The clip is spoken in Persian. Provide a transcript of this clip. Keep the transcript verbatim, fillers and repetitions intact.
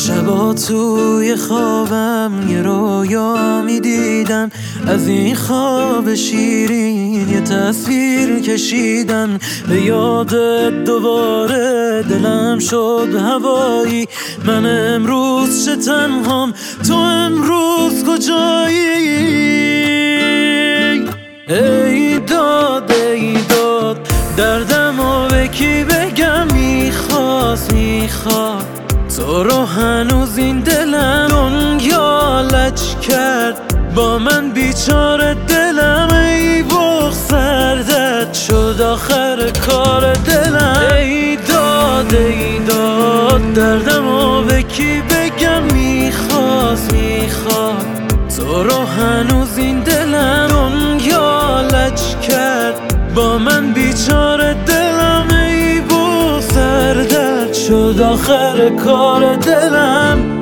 شبا توی خوابم یه رویا میدیدم، از این خواب شیرین یه تصویر کشیدم. به یادت دوباره دلم شد هوایی، من امروز چه تنهام، تو امروز کجایی؟ ای داد ای داد دردمو به کی بگم، میخواست میخواد تو رو هنوز این دلم دنیا لج کرد با من بیچاره دلم. ای بغ سردت شد آخر کار دلم. ای داد ای داد دردمو به کی بگم، میخواست میخواد تو رو هنوز این دلم دنیا لج کرد با من بیچاره دلم. ای بغ سردت شد آخر کار دلم.